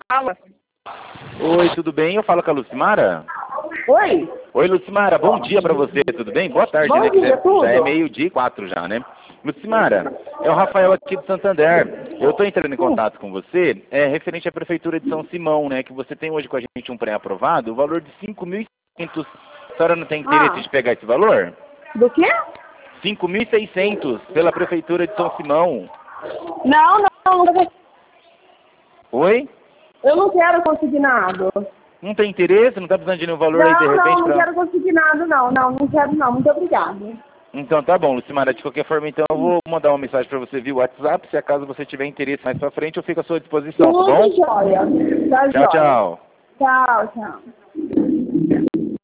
Fala. Oi, tudo bem? Eu falo com a Lucimara? Oi? Oi, Lucimara, bom dia pra você, tudo bem? Boa tarde, Bom né? Que dia, tudo? já é 12:04 já, né? Lucimara, é o Rafael aqui do Santander. Eu tô entrando em contato com você, referente à Prefeitura de São Simão, né? Que você tem hoje com a gente um pré-aprovado, o valor de 5.600. A senhora não tem interesse de pegar esse valor? Do quê? 5.600 pela Prefeitura de São Simão. Não. Oi? Eu não quero consignado. Não tem interesse? Não tá precisando de nenhum valor aí de repente? Não quero consignado, não quero não. Muito obrigada. Então tá bom, Lucimara, de qualquer forma, então eu vou mandar uma mensagem pra você via WhatsApp, se acaso você tiver interesse mais pra frente, eu fico à sua disposição, tá bom? Tudo jóia. Tá Tchau, jóia. tchau. Tchau.